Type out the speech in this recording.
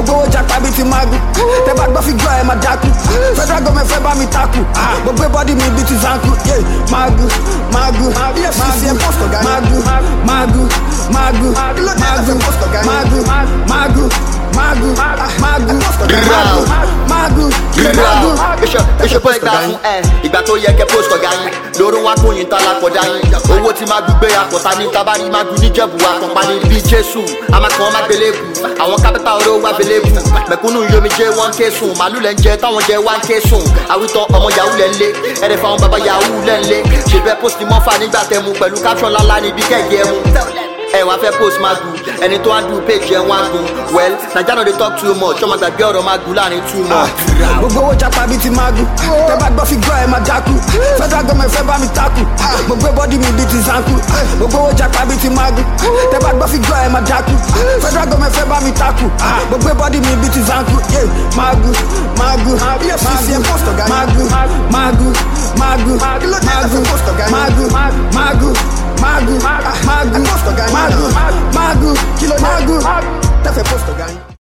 gbogbo owó japa bíi ti magu tẹ bá gbọ́ fi gbọ́ ẹ máa dákú federal government fẹ́ bá mi takù mo gbé bọ́dí mi bíi ti zanku magu magu magu magu magu magu magu magu It's your boy Dafu, ìgbà tó yẹ kẹ́ post ọ̀gá yín lórun wá kóyin tá lápọ̀dá yín owó tí Magu gbé àpọ̀tá ní tabari Magu níjẹ̀bù àkànpani bíi Jésù àmàkàn má gbélébù àwọn kápẹ́tà oró wá gbélébù mẹ̀kúnnù yomi jẹ́ 1k sùn màálù lẹ́ ń jẹ táwọn jẹ́ 1k sùn àwítọ́ ọmọ yahoo lẹ́ ń lé ẹ̀rẹ̀ fáwọn bàbá yahoo lẹ́ ń lé ṣèbẹ́ post mọ́fà nígbà tẹ̀mú pẹ̀lú caption lálá níbi kẹ́ẹ̀gẹ́ mu wá fẹ́ post Magu ẹni tó ń du page ẹ̀ wọ́n á gùn well naija no dey talk too much ọmọ gbàgbé ọ̀rọ̀ Magu láàrin 2 months. gbogbo owó japa bíi ti Magu tẹ bá gbọ́ fi gbọ́ ẹ máa dákú federal government fẹ́ bá mi takù mo gbé bọ́dí mi bíi ti zanku gbogbo owó japa bíi ti Magu tẹ bá gbọ́ fi gbọ́ ẹ máa dákú federal government fẹ́ bá mi takù mo gbé bọ́dí mi bíi ti zanku Magu Magu Magu Magu Magu Magu Magu kilo Magu tẹ fẹ́ post ọ̀gá yín.